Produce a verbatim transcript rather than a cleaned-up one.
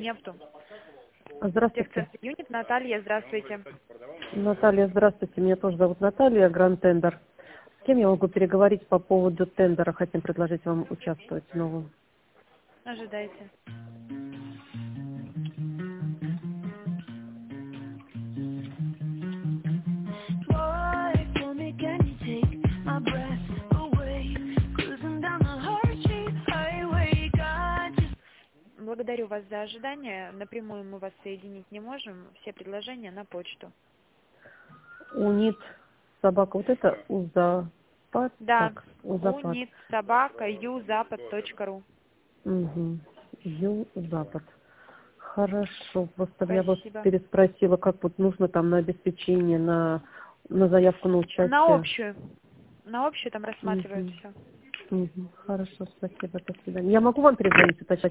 нефту. Здравствуйте. Техцентр Юнит, Наталья, здравствуйте. Наталья, здравствуйте. Меня тоже зовут Наталья, Гранд Тендер. С кем я могу переговорить по поводу тендера? Хотим предложить вам участвовать в новом. Ожидайте. Благодарю вас за ожидание. Напрямую мы вас соединить не можем. Все предложения на почту. Унит собака. Вот это узапад. Да, Так, узапад. унит собака юзапад точка ру. Угу. Юзапад. Хорошо. Просто я вас Спасибо. переспросила, как вот нужно там на обеспечение, на, на заявку на участие. На общую. На общую там рассматривают Угу. все. Угу. Хорошо, спасибо. До свидания. Я могу вам перезвонить, уточнить?